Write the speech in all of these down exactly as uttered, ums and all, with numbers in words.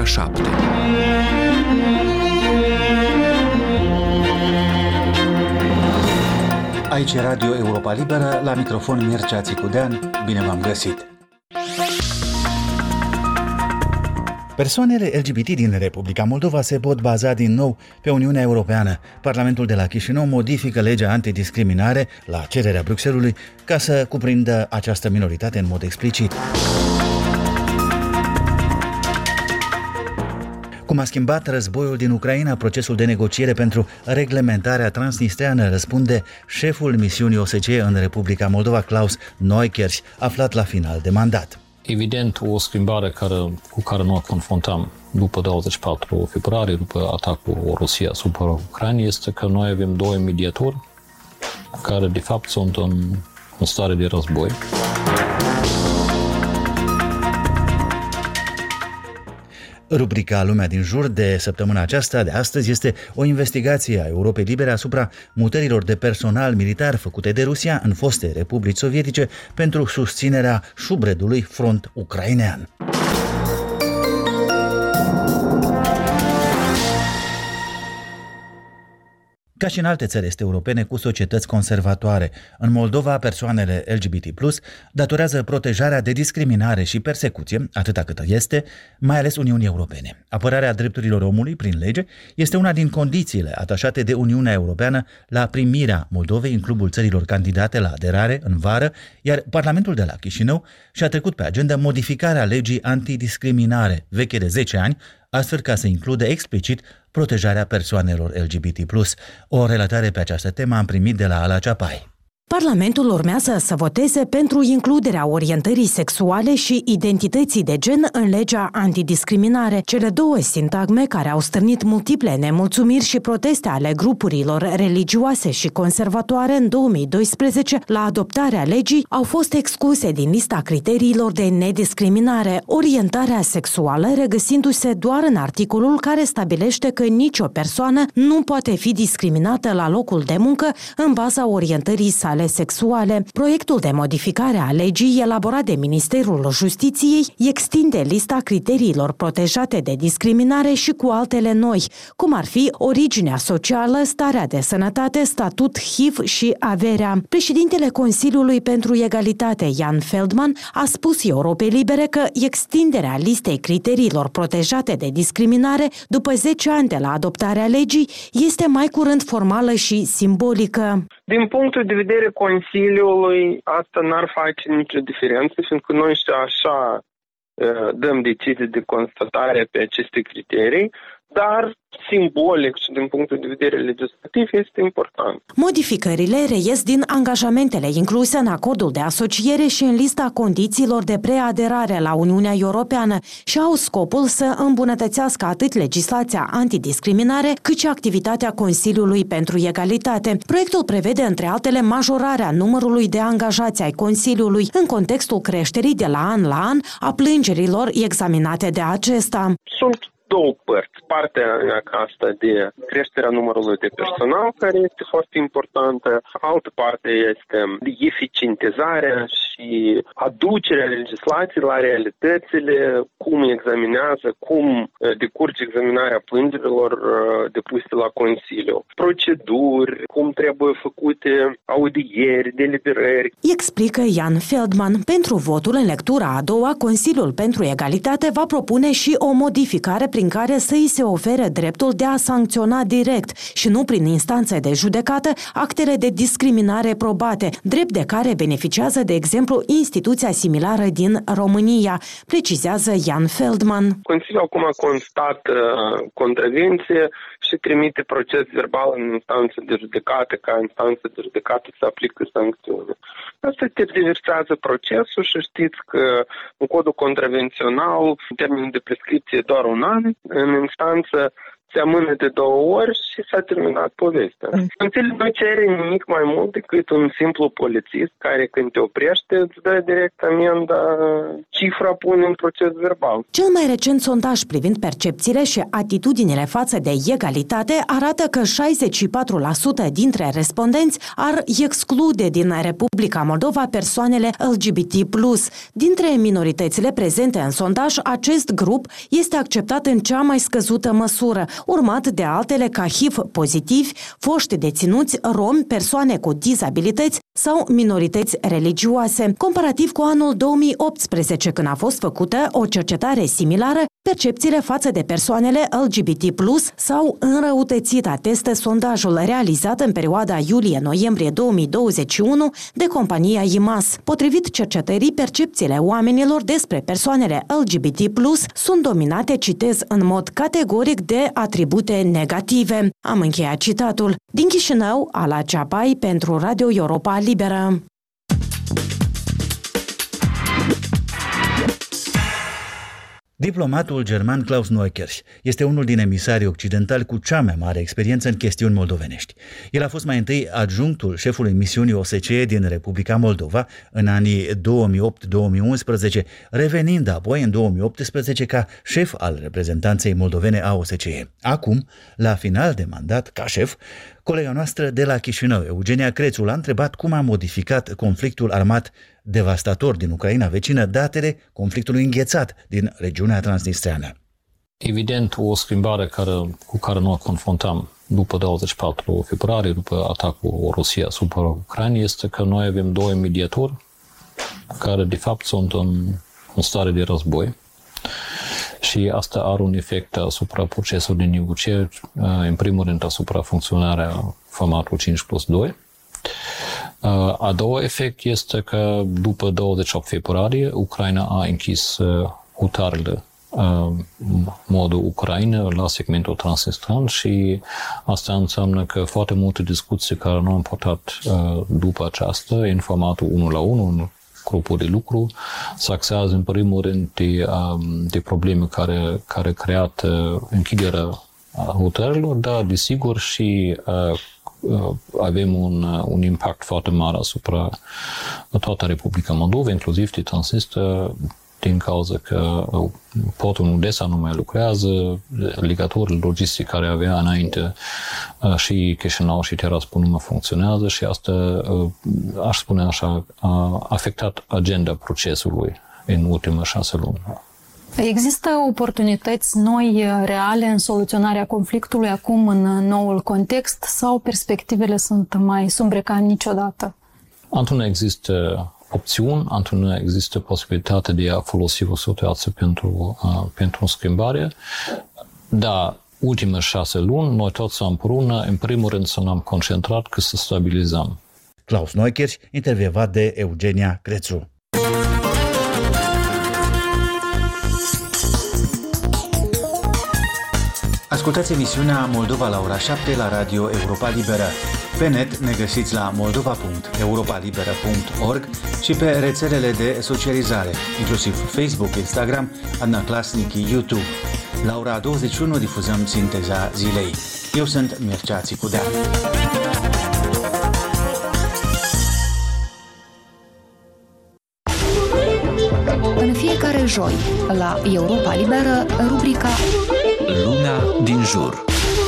ora șapte. Aici e Radio Europa Liberă, la microfon Mircea Țicudean. Bine v-am găsit! Persoanele L G B T din Republica Moldova se pot baza din nou pe Uniunea Europeană. Parlamentul de la Chișinău modifică legea antidiscriminare la cererea Bruxellesului ca să cuprindă această minoritate în mod explicit. Cum a schimbat războiul din Ucraina procesul de negociere pentru reglementarea transnistreană, răspunde șeful misiunii O S C E în Republica Moldova, Klaus Neukirch, aflat la final de mandat. Evident, o schimbare care, cu care noi confruntăm după douăzeci și patru februarie, după atacul Rusiei asupra Ucrainei, este că noi avem doi mediatori care, de fapt, sunt în, în stare de război. Rubrica Lumea din jur de săptămâna aceasta, de astăzi, este o investigație a Europei Libere asupra mutărilor de personal militar făcute de Rusia în foste republici sovietice pentru susținerea șubredului front ucrainean. Ca și în alte țări este europene cu societăți conservatoare, în Moldova persoanele L G B T plus datorează protejarea de discriminare și persecuție, atâta cât este, mai ales Uniunii Europene. Apărarea drepturilor omului prin lege este una din condițiile atașate de Uniunea Europeană la primirea Moldovei în clubul țărilor candidate la aderare în vară, iar Parlamentul de la Chișinău și-a trecut pe agenda modificarea legii antidiscriminare, veche de zece ani, astfel ca să includă explicit protejarea persoanelor L G B T plus. O relatare pe această temă am primit de la Ala Ceapai. Parlamentul urmează să voteze pentru includerea orientării sexuale și identității de gen în legea antidiscriminare, cele două sintagme care au stârnit multiple nemulțumiri și proteste ale grupurilor religioase și conservatoare în două mii doisprezece la adoptarea legii au fost excluse din lista criteriilor de nediscriminare, orientarea sexuală regăsindu-se doar în articolul care stabilește că nicio persoană nu poate fi discriminată la locul de muncă în baza orientării sale sexuale. Proiectul de modificare a legii elaborat de Ministerul Justiției extinde lista criteriilor protejate de discriminare și cu altele noi, cum ar fi originea socială, starea de sănătate, statut H I V și averea. Președintele Consiliului pentru Egalitate, Jan Feldman, a spus Europei Libere că extinderea listei criteriilor protejate de discriminare după zece ani de la adoptarea legii este mai curând formală și simbolică. Din punctul de vedere Consiliului, asta n-ar face nicio diferență, fiindcă noi și așa dăm decizii de constatare pe aceste criterii, dar simbolic și din punctul de vedere legislativ este important. Modificările reies din angajamentele incluse în acordul de asociere și în lista condițiilor de preaderare la Uniunea Europeană și au scopul să îmbunătățească atât legislația antidiscriminare, cât și activitatea Consiliului pentru Egalitate. Proiectul prevede, între altele, majorarea numărului de angajați ai Consiliului în contextul creșterii de la an la an a plângerilor examinate de acesta. Sunt două părți. Partea asta de creșterea numărului de personal, care este foarte importantă. Altă parte este de eficientizarea și aducerea legislației la realitățile, cum examinează, cum decurge examinarea plângerilor depuse la Consiliu. Proceduri, cum trebuie făcute audieri, deliberări. Explică Jan Feldman. Pentru votul în lectura a doua, Consiliul pentru Egalitate va propune și o modificare prin care să îi se ofere dreptul de a sancționa direct și nu prin instanțe de judecată actele de discriminare probate, drept de care beneficiază, de exemplu, instituția similară din România, precizează Jan Feldman. Consiliul acum constată contravenție și trimite proces verbal în instanță de judecată, ca instanță de judecată să aplică sancțiune. Asta tergiversează procesul și știți că în codul contravențional termenul de prescripție e doar un an. În instanță se amână de două ori și s-a terminat povestea. Mm. Consiliul nu cere nimic mai mult decât un simplu polițist care când te oprește îți dă direct amenda, cifra pune în proces verbal. Cel mai recent sondaj privind percepțiile și atitudinile față de egalitate arată că șaizeci și patru la sută dintre respondenți ar exclude din Republica Moldova persoanele L G B T plus. Dintre minoritățile prezente în sondaj, acest grup este acceptat în cea mai scăzută măsură, urmat de altele ca H I V pozitivi, foști deținuți, romi, persoane cu dizabilități sau minorități religioase. Comparativ cu anul două mii optsprezece, când a fost făcută o cercetare similară, percepțiile față de persoanele L G B T plus s-au înrăutățit, atestă sondajul realizat în perioada iulie-noiembrie două mii douăzeci și unu de compania I M A S. Potrivit cercetării, percepțiile oamenilor despre persoanele L G B T plus sunt dominate, citez, în mod categoric de atribute negative. Am încheiat citatul. Din Chișinău, Ala Ceapai pentru Radio Europa Liberă. Diplomatul german Klaus Neukirch este unul din emisarii occidentali cu cea mai mare experiență în chestiuni moldovenești. El a fost mai întâi adjunctul șefului misiunii O S C E din Republica Moldova în anii două mii opt două mii unsprezece, revenind apoi în două mii optsprezece ca șef al reprezentanței moldovene a O S C E. Acum, la final de mandat ca șef, colega noastră de la Chișinău, Eugenia Crețu, l-a întrebat cum a modificat conflictul armat devastator din Ucraina vecină datele conflictului înghețat din regiunea transnistreană. Evident, o schimbare care, cu care noi confruntăm după douăzeci și patru februarie, după atacul Rusiei asupra Ucrainei, este că noi avem doi mediatori care de fapt sunt în, în stare de război. Și asta are un efect asupra procesului de negocieri, în primul rând asupra funcționarea formatului cinci plus doi. A doua efect este că după douăzeci și opt februarie, Ucraina a închis hotarele modul Ucraina la segmentul transnistran și asta înseamnă că foarte multe discuții care nu am purtat după aceasta în formatul unu la unu, în grupul de lucru, se axează în primul rând de, de probleme care, care creat închiderea hotărelor, dar desigur și avem un, un impact foarte mare asupra toată Republica Moldova, inclusiv de Transnistria, din cauza că portul Odessa nu mai lucrează, legăturile logistice care avea înainte și Chișinău și Tiraspol nu mai funcționează și asta, aș spune așa, a afectat agenda procesului în ultimele șase luni. Există oportunități noi, reale, în soluționarea conflictului acum în noul context sau perspectivele sunt mai sumbre ca niciodată? Întotdeauna există opțiuni, întotdeauna există posibilitatea de a folosi o situație pentru, uh, pentru o schimbare, dar ultimele șase luni, noi toți împreună, în primul rând să ne-am concentrat că să stabilizăm. Klaus Neukirch, intervievat de Eugenia Crețu. Ascultați emisiunea Moldova la ora șapte la Radio Europa Liberă. Pe net ne găsiți la moldova punct europa liberă punct org și pe rețelele de socializare, inclusiv Facebook, Instagram, Adnaclasnic, YouTube. La ora douăzeci și unu difuzăm Sinteza zilei. Eu sunt Mircea Țicudea. În fiecare joi, la Europa Liberă, rubrica Lumea din jur.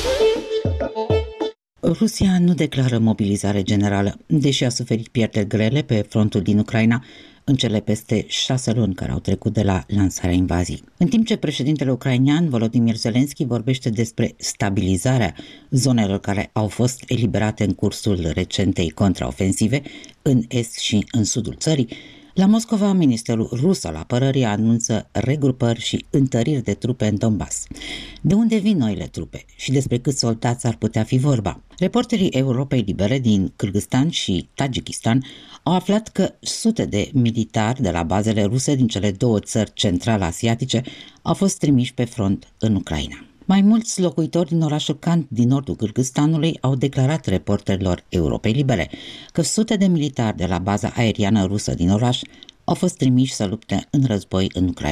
Rusia nu declară mobilizare generală, deși a suferit pierderi grele pe frontul din Ucraina în cele peste șase luni care au trecut de la lansarea invaziei. În timp ce președintele ucrainean Volodymyr Zelensky vorbește despre stabilizarea zonelor care au fost eliberate în cursul recentei contraofensive în est și în sudul țării, la Moscova, Ministerul Rus al Apărării anunță regrupări și întăriri de trupe în Donbass. De unde vin noile trupe și despre câți soldați ar putea fi vorba? Reporterii Europei Libere din Kârgâzstan și Tajikistan au aflat că sute de militari de la bazele ruse din cele două țări central-asiatice au fost trimiși pe front în Ucraina. Mai mulți locuitori din orașul Kant din nordul Kârgâzstanului au declarat reporterilor Europei Libere că sute de militari de la baza aeriană rusă din oraș au fost trimiși să lupte în război în Ucraina.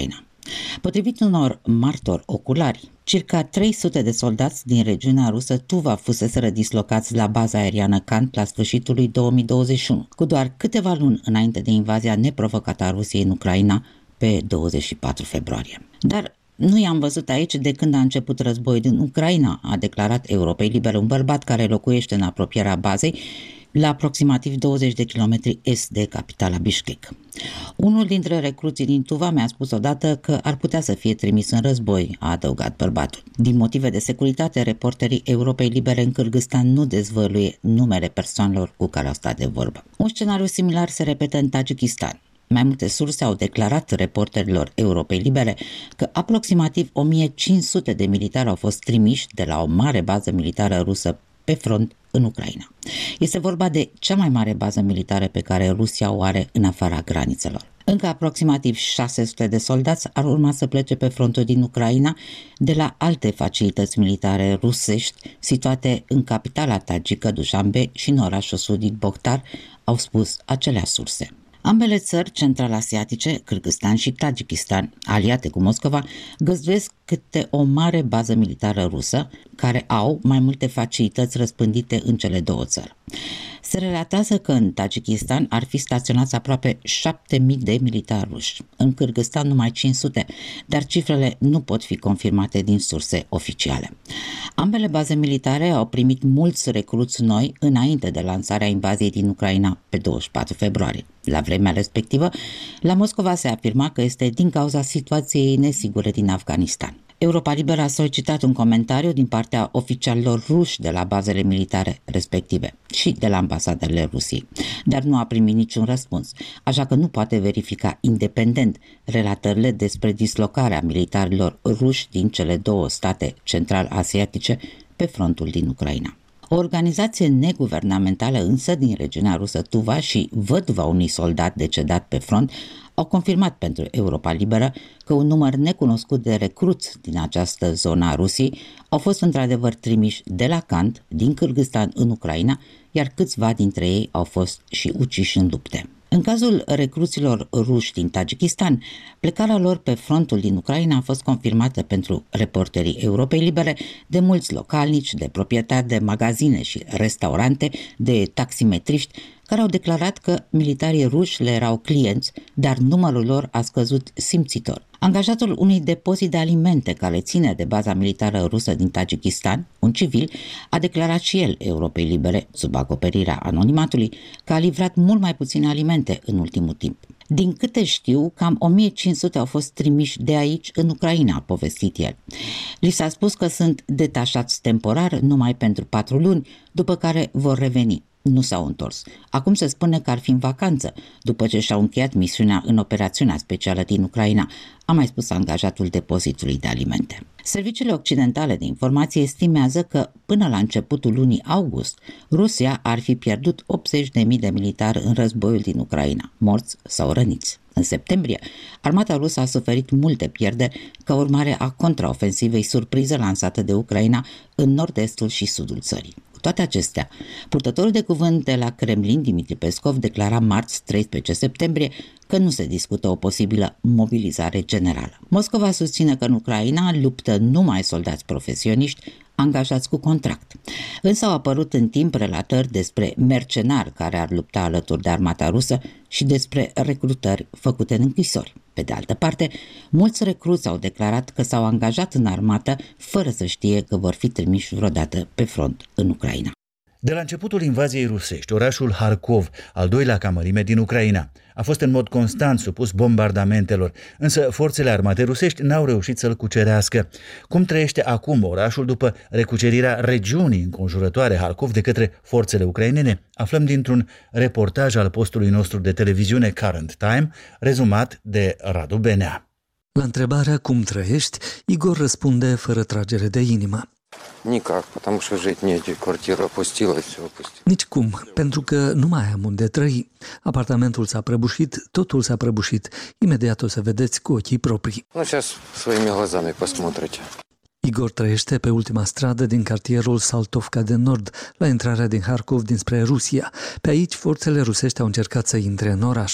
Potrivit unor martori oculari, circa trei sute de soldați din regiunea rusă Tuva fuseseră dislocați la baza aeriană Kant la sfârșitul lui două mii douăzeci și unu, cu doar câteva luni înainte de invazia neprovocată a Rusiei în Ucraina pe douăzeci și patru februarie. Dar nu i-am văzut aici de când a început războiul din Ucraina, a declarat Europei Libere un bărbat care locuiește în apropierea bazei, la aproximativ douăzeci de kilometri est de capitala Bishkek. Unul dintre recruții din Tuva mi-a spus odată că ar putea să fie trimis în război, a adăugat bărbatul. Din motive de securitate, reporterii Europei Libere în Kârgâzstan nu dezvăluie numele persoanelor cu care au stat de vorbă. Un scenariu similar se repetă în Tajikistan. Mai multe surse au declarat reporterilor Europei Libere că aproximativ o mie cinci sute de militari au fost trimiși de la o mare bază militară rusă pe front în Ucraina. Este vorba de cea mai mare bază militară pe care Rusia o are în afara granițelor. Încă aproximativ șase sute de soldați ar urma să plece pe frontul din Ucraina de la alte facilități militare rusești situate în capitala tagică Dușanbe și în orașul sudic Bokhtar, au spus acelea surse. Ambele țări central-asiatice, Kârgâzstan și Tajikistan, aliate cu Moscova, găzduiesc câte o mare bază militară rusă, care au mai multe facilități răspândite în cele două țări. Se relatează că în Tajikistan ar fi staționați aproape șapte mii de militari ruși, în Kârgâzstan numai cinci sute, dar cifrele nu pot fi confirmate din surse oficiale. Ambele baze militare au primit mulți recruți noi înainte de lansarea invaziei din Ucraina pe douăzeci și patru februarie. La vremea respectivă, la Moscova se afirma că este din cauza situației nesigure din Afganistan. Europa Liberă a solicitat un comentariu din partea oficialilor ruși de la bazele militare respective și de la ambasadele Rusiei, dar nu a primit niciun răspuns, așa că nu poate verifica independent relatările despre dislocarea militarilor ruși din cele două state central-asiatice pe frontul din Ucraina. O organizație neguvernamentală însă din regiunea rusă Tuva și văduva unui soldat decedat pe front au confirmat pentru Europa Liberă că un număr necunoscut de recruți din această zonă a Rusiei au fost într-adevăr trimiși de la Kant, din Kârgâzstan în Ucraina, iar câțiva dintre ei au fost și uciși în lupte. În cazul recruților ruși din Tajikistan, plecarea lor pe frontul din Ucraina a fost confirmată pentru reporterii Europei Libere de mulți localnici, de proprietari de magazine și restaurante, de taximetriști, care au declarat că militarii ruși le erau clienți, dar numărul lor a scăzut simțitor. Angajatul unui depozit de alimente care ține de baza militară rusă din Tajikistan, un civil, a declarat și el Europei Libere, sub acoperirea anonimatului, că a livrat mult mai puține alimente în ultimul timp. Din câte știu, cam o mie cinci sute au fost trimiși de aici în Ucraina, a povestit el. Li s-a spus că sunt detașați temporar numai pentru patru luni, după care vor reveni. Nu s-au întors. Acum se spune că ar fi în vacanță, după ce și-au încheiat misiunea în operațiunea specială din Ucraina, a mai spus angajatul depozitului de alimente. Serviciile occidentale de informație estimează că, până la începutul lunii august, Rusia ar fi pierdut optzeci de mii de militari în războiul din Ucraina, morți sau răniți. În septembrie, armata rusă a suferit multe pierderi ca urmare a contraofensivei surpriză lansată de Ucraina în nord-estul și sudul țării. Cu toate acestea, purtătorul de cuvânt de la Kremlin, Dimitri Peskov, declara marți, treisprezece septembrie, că nu se discută o posibilă mobilizare generală. Moscova susține că în Ucraina luptă numai soldați profesioniști angajați cu contract. Însă au apărut în timp relatări despre mercenari care ar lupta alături de armata rusă și despre recrutări făcute în închisori. Pe de altă parte, mulți recruți au declarat că s-au angajat în armată fără să știe că vor fi trimiși vreodată pe front în Ucraina. De la începutul invaziei rusești, orașul Harkov, al doilea ca mărime din Ucraina, a fost în mod constant supus bombardamentelor, însă forțele armate rusești n-au reușit să-l cucerească. Cum trăiește acum orașul după recucerirea regiunii înconjurătoare Harkov de către forțele ucrainene? Aflăm dintr-un reportaj al postului nostru de televiziune Current Time, rezumat de Radu Benea. La întrebarea cum trăiești, Igor răspunde fără tragere de inimă. Никак, потому что жить негде, квартира опустилась, все опустилось. Nici cum, pentru că nu mai am unde trăi. Apartamentul s-a prăbușit, totul s-a prăbușit. Imediat o să vedeți cu ochii proprii. Ну, сейчас своими глазами посмотрите. Igor trăiește pe ultima stradă din cartierul Saltovka de Nord, la intrarea din Harkov dinspre Rusia. Pe aici, forțele rusești au încercat să intre în oraș.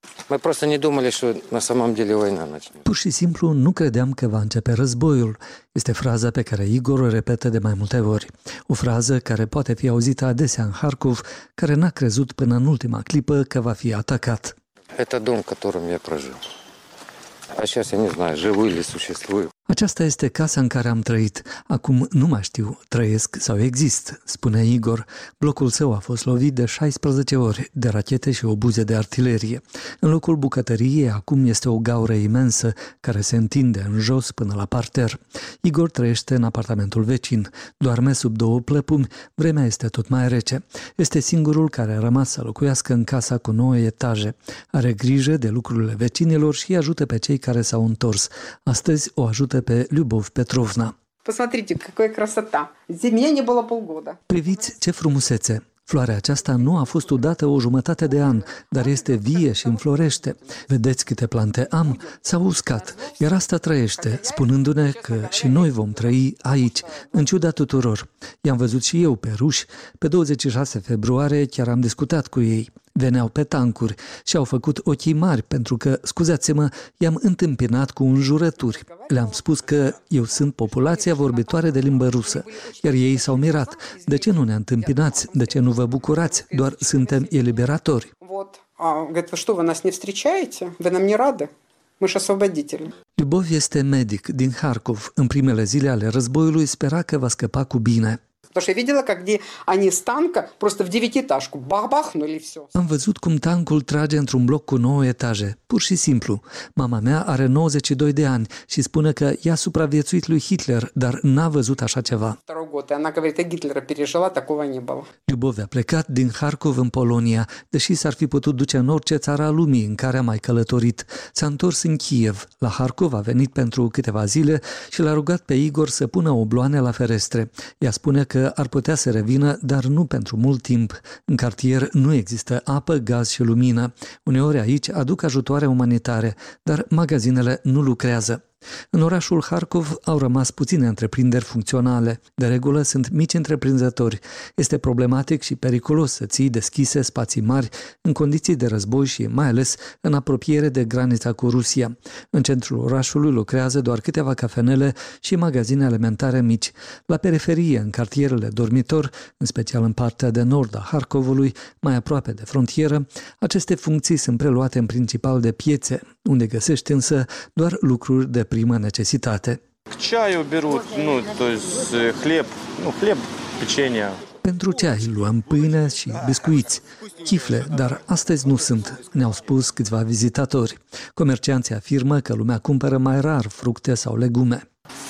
Мы просто не думали, что на самом деле война начнется. Pur și simplu nu credeam că va începe războiul. Este fraza pe care Igor o repetă de mai multe ori. O frază care poate fi auzită adesea în Harkov, care n-a crezut până în ultima clipă că va fi atacat. Это дом, в котором я прожил. А сейчас я не знаю, живу или существую. Aceasta este casa în care am trăit. Acum nu mai știu, trăiesc sau exist, spune Igor. Blocul său a fost lovit de șaisprezece ori de rachete și obuze de artilerie. În locul bucătăriei acum este o gaură imensă care se întinde în jos până la parter. Igor trăiește în apartamentul vecin. Doarme sub două plăpumi, vremea este tot mai rece. Este singurul care a rămas să locuiască în casa cu nouă etaje. Are grijă de lucrurile vecinilor și ajută pe cei care s-au întors. Astăzi o ajută pe Lyubov Petrovna. Посмотрите, какая красота. Зиме не было полгода. Priviți ce frumusețe! Floarea aceasta nu a fost udată o jumătate de an, dar este vie și înflorește. Vedeți câte plante am? S-au uscat, iar asta trăiește, spunându-ne că și noi vom trăi aici, în ciuda tuturor. I-am văzut și eu pe ruși. Pe douăzeci și șase februarie chiar am discutat cu ei. Veneau pe tancuri și au făcut ochii mari pentru că, scuzați-mă, i-am întâmpinat cu înjurături. Le-am spus că eu sunt populația vorbitoare de limbă rusă, iar ei s-au mirat. De ce nu ne întâmpinați? De ce nu vă bucurați? Doar suntem eliberatori. Lyubov este medic din Harkov. În primele zile ale războiului spera că va scăpa cu bine. Потому что я видела, как где они с танка просто в девятиэтажку бах-бахнули все. Am văzut cum tancul trage într-un bloc cu nouă etaje, pur și simplu. Mama mea are nouăzeci și doi de ani și spune că i-a supraviețuit lui Hitler, dar n-a văzut așa ceva. Lyubov a plecat din Harkov în Polonia, deși s-ar fi putut duce în orice țară a lumii în care a mai călătorit. S-a întors în Kiev. La Harkov a venit pentru câteva zile și l-a rugat pe Igor să pună obloane la ferestre. Ea spune că ar putea să revină, dar nu pentru mult timp. În cartier nu există apă, gaz și lumină. Uneori aici aduc ajutoare umanitare, dar magazinele nu lucrează. În orașul Harkov au rămas puține întreprinderi funcționale. De regulă sunt mici întreprinzători. Este problematic și periculos să ții deschise spații mari în condiții de război și mai ales în apropiere de granița cu Rusia. În centrul orașului lucrează doar câteva cafenele și magazine alimentare mici. La periferie, în cartierele dormitor, în special în partea de nord a Harkovului, mai aproape de frontieră, aceste funcții sunt preluate în principal de piețe, unde găsești însă doar lucruri de primă necesitate. Pentru ceai luăm pâine și biscuiți, chifle, dar astăzi nu sunt, ne-au spus câțiva vizitatori. Comercianții afirmă că lumea cumpără mai rar fructe sau legume.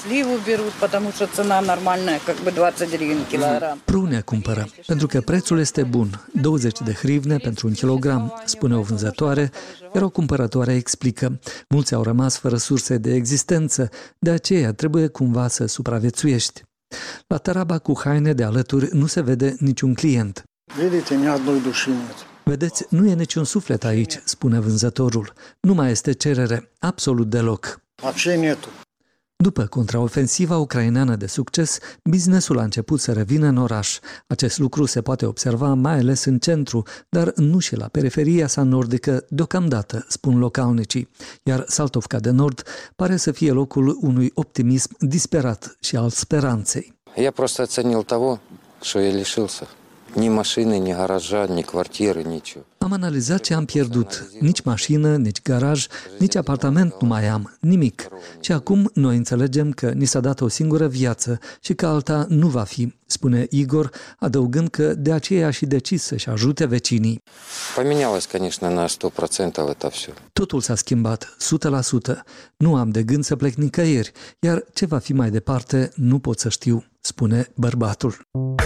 Prune cumpără, pentru că prețul este bun, douăzeci de hrivne pentru un kilogram, spune o vânzătoare, iar o cumpărătoare explică. Mulți au rămas fără surse de existență, de aceea trebuie cumva să supraviețuiești. La taraba cu haine de alături nu se vede niciun client. Vedeți, nu e niciun suflet aici, spune vânzătorul. Nu mai este cerere, absolut deloc. După contraofensiva ucraineană de succes, businessul a început să revină în oraș. Acest lucru se poate observa mai ales în centru, dar nu și la periferia sa nordică deocamdată, spun localnicii. Iar Saltovka de Nord pare să fie locul unui optimism disperat și al speranței. Я просто оценил того, что я лишился. Ни машины, ни гаража, ни квартиры, ничего. Am analizat ce am pierdut. Nici mașină, nici garaj, nici apartament nu mai am, nimic. Și acum noi înțelegem că ni s-a dat o singură viață și că alta nu va fi, spune Igor, adăugând că de aceea a și decis să-și ajute vecinii. Поменялось, конечно, на сто процентов это все. Totul s-a schimbat, o sută la sută. Nu am de gând să plec nicăieri, iar ce va fi mai departe nu pot să știu, spune bărbatul.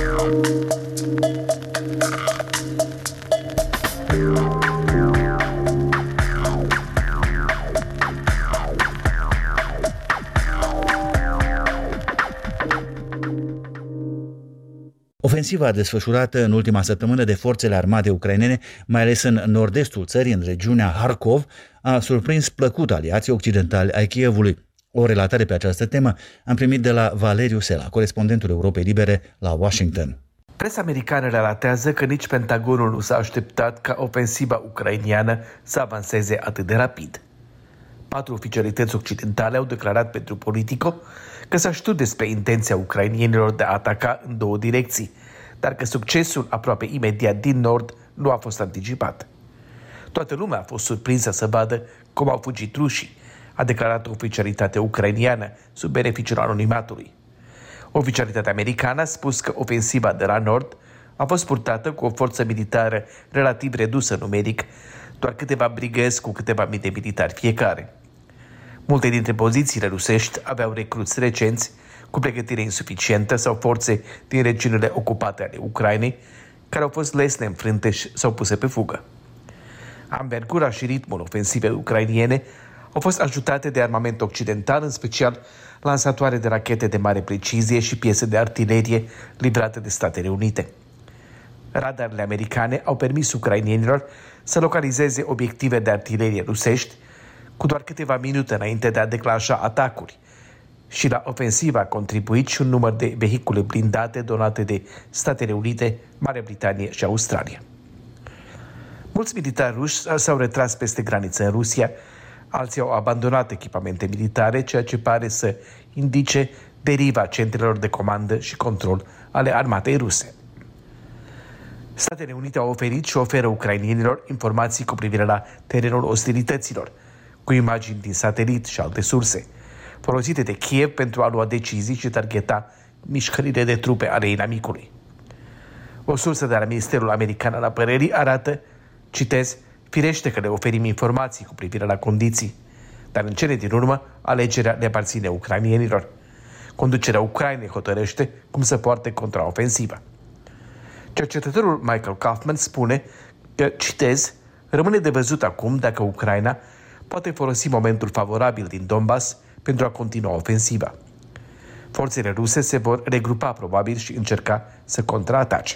Ofensiva desfășurată în ultima săptămână de forțele armate ucrainene, mai ales în nord-estul țării, în regiunea Harkov, a surprins plăcut aliații occidentali ai Kievului. O relatare pe această temă am primit de la Valeriu Sela, corespondentul Europei Libere la Washington. Presa americană relatează că nici Pentagonul nu s-a așteptat ca ofensiva ucrainiană să avanseze atât de rapid. Patru oficialități occidentale au declarat pentru Politico că s-a știut despre intenția ucrainienilor de a ataca în două direcții, dar că succesul aproape imediat din nord nu a fost anticipat. Toată lumea a fost surprinsă să vadă cum au fugit rușii, a declarat o oficialitate ucrainiană sub beneficiul anonimatului. Oficialitatea americană a spus că ofensiva de la nord a fost purtată cu o forță militară relativ redusă numeric, doar câteva brigăzi cu câteva mii de militari fiecare. Multe dintre pozițiile rusești aveau recruți recenți, cu pregătire insuficientă sau forțe din regiunile ocupate ale Ucrainei, care au fost lesne înfrânte și s-au puse pe fugă. Anvergura și ritmul ofensivei ucrainiene au fost ajutate de armament occidental, în special lansatoare de rachete de mare precizie și piese de artilerie livrate de Statele Unite. Radarele americane au permis ucrainienilor să localizeze obiective de artilerie rusești cu doar câteva minute înainte de a declanșa atacuri, și la ofensiva a contribuit și un număr de vehicule blindate donate de Statele Unite, Marea Britanie și Australia. Mulți militari ruși s-au retras peste graniță în Rusia, alții au abandonat echipamente militare, ceea ce pare să indice deriva centrelor de comandă și control ale armatei ruse. Statele Unite au oferit și oferă ucrainienilor informații cu privire la terenul ostilităților, cu imagini din satelit și alte surse, folosite de Kiev pentru a lua decizii și targeta mișcările de trupe ale inamicului. O sursă de la Ministerul American al Apărării arată, citez, firește că le oferim informații cu privire la condiții, dar în cele din urmă alegerea le aparține ucrainienilor. Conducerea Ucrainei hotărăște cum să poarte contraofensiva. Cercetătorul Michael Kaufman spune că, citez, rămâne de văzut acum dacă Ucraina poate folosi momentul favorabil din Donbass pentru a continua ofensiva. Forțele ruse se vor regrupa probabil și încerca să contraatace.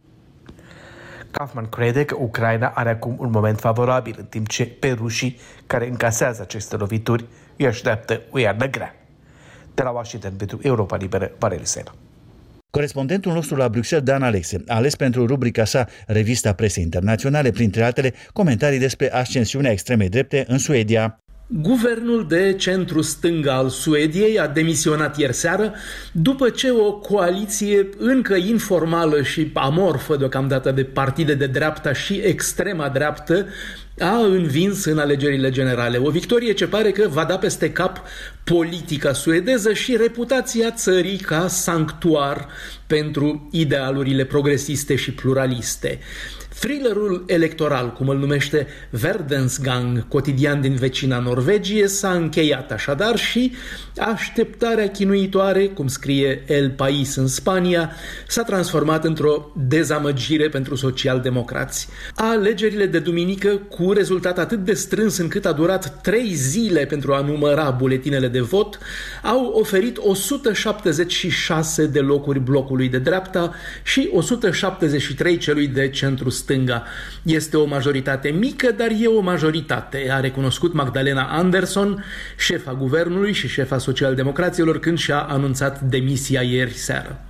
Kaufman crede că Ucraina are acum un moment favorabil, în timp ce pe rușii care încasează aceste lovituri îi așteaptă o iarnă grea. De la Washington pentru Europa Liberă, Valeriu Sena. Corespondentul nostru la Bruxelles, Dan Alexe, a ales pentru rubrica sa Revista Presei Internaționale, printre altele, comentarii despre ascensiunea extremei drepte în Suedia. Guvernul de centru-stânga al Suediei a demisionat ieri seară după ce o coaliție încă informală și amorfă deocamdată de partide de dreapta și extrema dreaptă a învins în alegerile generale. O victorie ce pare că va da peste cap politica suedeză și reputația țării ca sanctuar pentru idealurile progresiste și pluraliste. Thrillerul electoral, cum îl numește Verdensgang, cotidian din vecina Norvegie, s-a încheiat așadar și așteptarea chinuitoare, cum scrie El País în Spania, s-a transformat într-o dezamăgire pentru socialdemocrați. Alegerile de duminică, cu rezultat atât de strâns încât a durat trei zile pentru a număra buletinele de vot, au oferit o sută șaptezeci și șase de locuri blocului de dreapta și o sută șaptezeci și trei celui de centru-stânga. Este o majoritate mică, dar e o majoritate, a recunoscut Magdalena Andersson, șefa guvernului și șefa socialdemocraților, când și-a anunțat demisia ieri seară.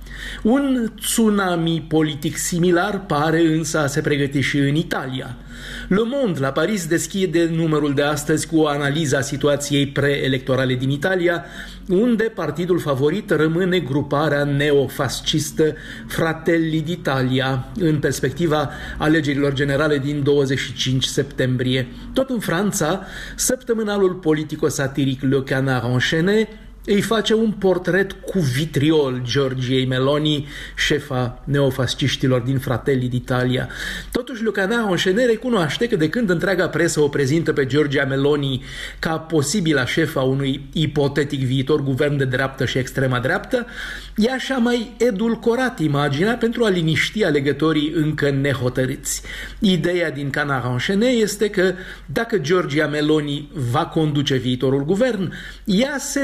Un tsunami politic similar pare însă a se pregăti și în Italia. Le Monde la Paris deschide numărul de astăzi cu o analiză a situației preelectorale din Italia, unde partidul favorit rămâne gruparea neofascistă Fratelli d'Italia, în perspectiva alegerilor generale din douăzeci și cinci septembrie. Tot în Franța, săptămânalul politico-satiric Le Canard enchaîné îi face un portret cu vitriol Giorgiei Meloni, șefa neofasciștilor din Fratelli d'Italia. Totuși, Le Canard enchaîné recunoaște că de când întreaga presă o prezintă pe Giorgia Meloni ca posibila șefa unui ipotetic viitor guvern de dreaptă și extrema dreaptă, ea și-a mai edulcorat imaginea pentru a liniști alegătorii încă nehotărâți. Ideea din Canard enchaîné este că dacă Giorgia Meloni va conduce viitorul guvern, ea se va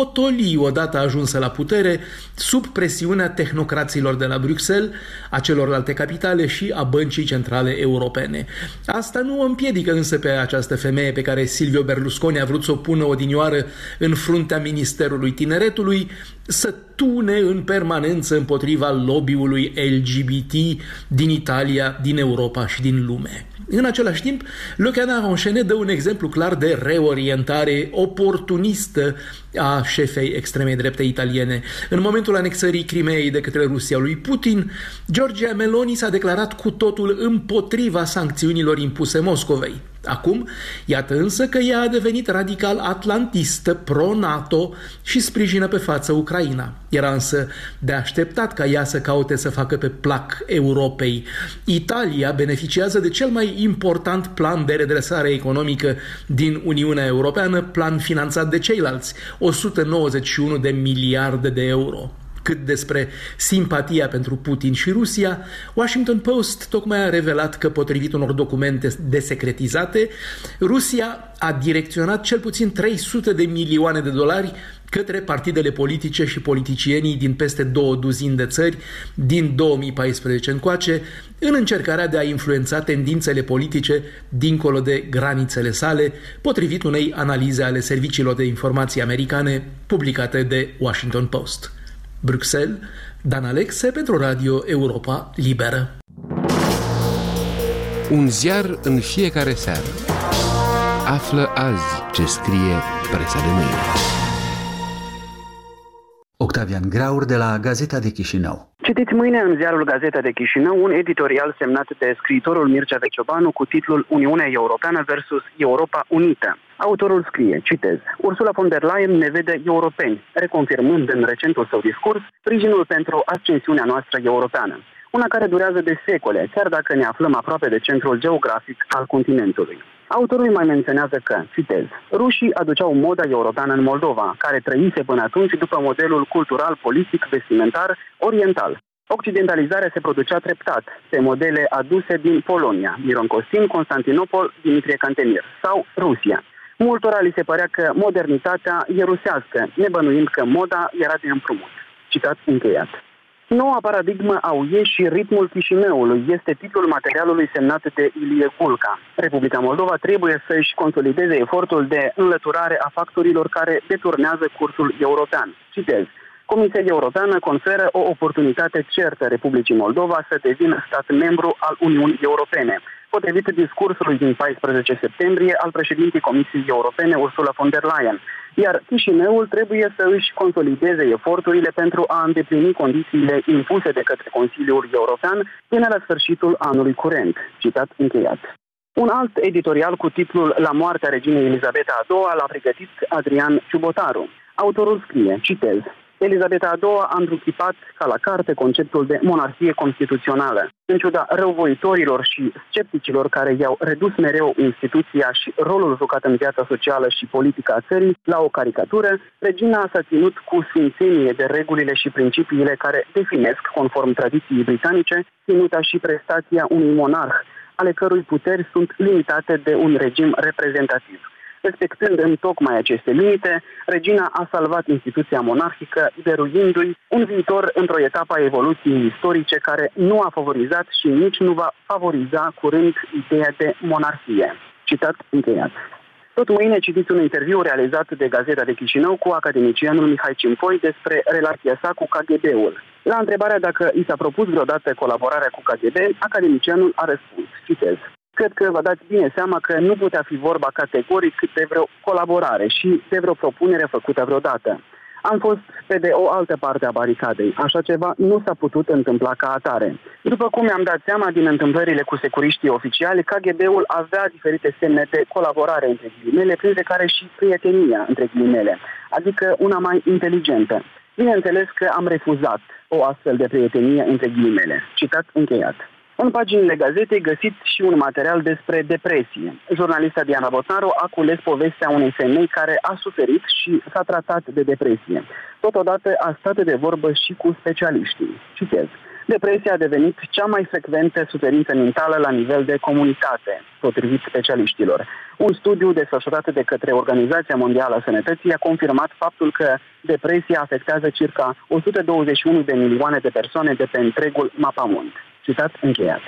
potoli odată ajunsă la putere sub presiunea tehnocraților de la Bruxelles, a celorlalte capitale și a Băncii Centrale Europene. Asta nu o împiedică însă pe această femeie pe care Silvio Berlusconi a vrut să o pună odinioară în fruntea Ministerului Tineretului să tune în permanență împotriva lobby-ului L G B T din Italia, din Europa și din lume. În același timp, Le Canard Enchaîné dă un exemplu clar de reorientare oportunistă a șefei extremei drepte italiene. În momentul anexării Crimeei de către Rusia lui Putin, Giorgia Meloni s-a declarat cu totul împotriva sancțiunilor impuse Moscovei. Acum, iată însă că ea a devenit radical atlantistă, pro-NATO și sprijină pe față Ucraina. Era însă de așteptat ca ea să caute să facă pe plac Europei. Italia beneficiază de cel mai important plan de redresare economică din Uniunea Europeană, plan finanțat de ceilalți, o sută nouăzeci și unu de miliarde de euro. Cât despre simpatia pentru Putin și Rusia, Washington Post tocmai a revelat că, potrivit unor documente desecretizate, Rusia a direcționat cel puțin trei sute de milioane de dolari către partidele politice și politicienii din peste două duzini de țări din două mii paisprezece încoace, în încercarea de a influența tendințele politice dincolo de granițele sale, potrivit unei analize ale serviciilor de informații americane publicate de Washington Post. Bruxelles, Dan Alexe pentru Radio Europa Liberă. Un ziar în fiecare seară. Află azi ce scrie presa de mâine. Octavian Graur de la Gazeta de Chișinău. Citiți mâine în ziarul Gazeta de Chișinău un editorial semnat de scriitorul Mircea Veciobanu cu titlul Uniunea Europeană versus Europa Unită. Autorul scrie, citez, Ursula von der Leyen ne vede europeni, reconfirmând în recentul său discurs sprijinul pentru ascensiunea noastră europeană, una care durează de secole, chiar dacă ne aflăm aproape de centrul geografic al continentului. Autorul mai menționează că, citez, rușii aduceau moda europeană în Moldova, care trăise până atunci după modelul cultural, politic, vestimentar, oriental. Occidentalizarea se producea treptat, pe modele aduse din Polonia, Miron Costin, Constantinopol, Dimitrie Cantemir sau Rusia. Multora li se părea că modernitatea e rusească, nebănuind că moda era de împrumut. Citat încheiat. Noua paradigmă a U E și ritmul Chișinăului este titlul materialului semnat de Ilie Culca. Republica Moldova trebuie să-și consolideze efortul de înlăturare a factorilor care deturnează cursul european. Citez. Comisia Europeană conferă o oportunitate certă Republicii Moldova să devină stat membru al Uniunii Europene, potrivit discursului din paisprezece septembrie al președintei Comisiei Europene Ursula von der Leyen, iar Chișinăul trebuie să își consolideze eforturile pentru a îndeplini condițiile impuse de către Consiliul European până la sfârșitul anului curent. Citat încheiat. Un alt editorial cu titlul La moartea reginei Elizabeta a doua l-a pregătit Adrian Ciubotaru. Autorul scrie, citez, Elizabeta a doua a întruchipat ca la carte conceptul de monarhie constituțională. În ciuda răuvoitorilor și scepticilor care i-au redus mereu instituția și rolul jucat în viața socială și politică a țării la o caricatură, regina s-a ținut cu sfințenie de regulile și principiile care definesc, conform tradiției britanice, ținuta și prestația unui monarh, ale cărui puteri sunt limitate de un regim reprezentativ. Respectând întocmai aceste limite, regina a salvat instituția monarhică, dăruindu-i un viitor într-o etapă a evoluției istorice care nu a favorizat și nici nu va favoriza curând ideea de monarhie. Citat încheiat. Tot mâine citiți un interviu realizat de Gazeta de Chișinău cu academicianul Mihai Cimpoi despre relația sa cu K G B-ul. La întrebarea dacă i s-a propus vreodată colaborarea cu K G B, academicianul a răspuns, citez, cred că vă dați bine seama că nu putea fi vorba categoric de vreo colaborare și de vreo propunere făcută vreodată. Am fost pe de o altă parte a baricadei. Așa ceva nu s-a putut întâmpla ca atare. După cum mi-am dat seama din întâmplările cu securiștii oficiali, K G B-ul avea diferite semne de colaborare între ghilimele, printre care și prietenia între ghilimele, adică una mai inteligentă. Bineînțeles că am refuzat o astfel de prietenie între ghilimele. Citat încheiat. În paginile gazetei găsiți și un material despre depresie. Jurnalista Diana Botnaru a cules povestea unei femei care a suferit și s-a tratat de depresie. Totodată a stat de vorbă și cu specialiștii. Citez. Depresia a devenit cea mai frecventă suferință mentală la nivel de comunitate, potrivit specialiștilor. Un studiu desfășurat de către Organizația Mondială a Sănătății a confirmat faptul că depresia afectează circa o sută douăzeci și unu de milioane de persoane de pe întregul mapamond. Citat încheiat.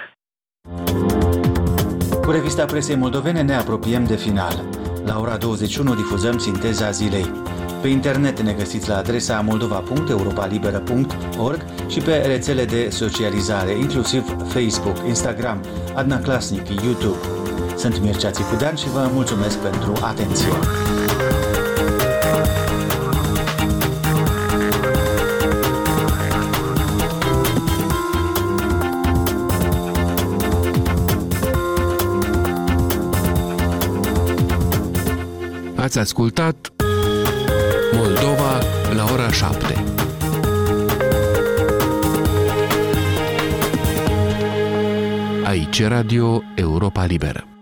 Cu revista presei moldovene ne apropiem de final. La ora douăzeci și unu difuzăm sinteza zilei. Pe internet ne găsiți la adresa moldova punct europalibera punct org și pe rețele de socializare, inclusiv Facebook, Instagram, Adna Klasnic, YouTube. Sunt Mircea Țicudean și vă mulțumesc pentru atenție. Ați ascultat Moldova la ora șapte. Aici Radio Europa Liberă.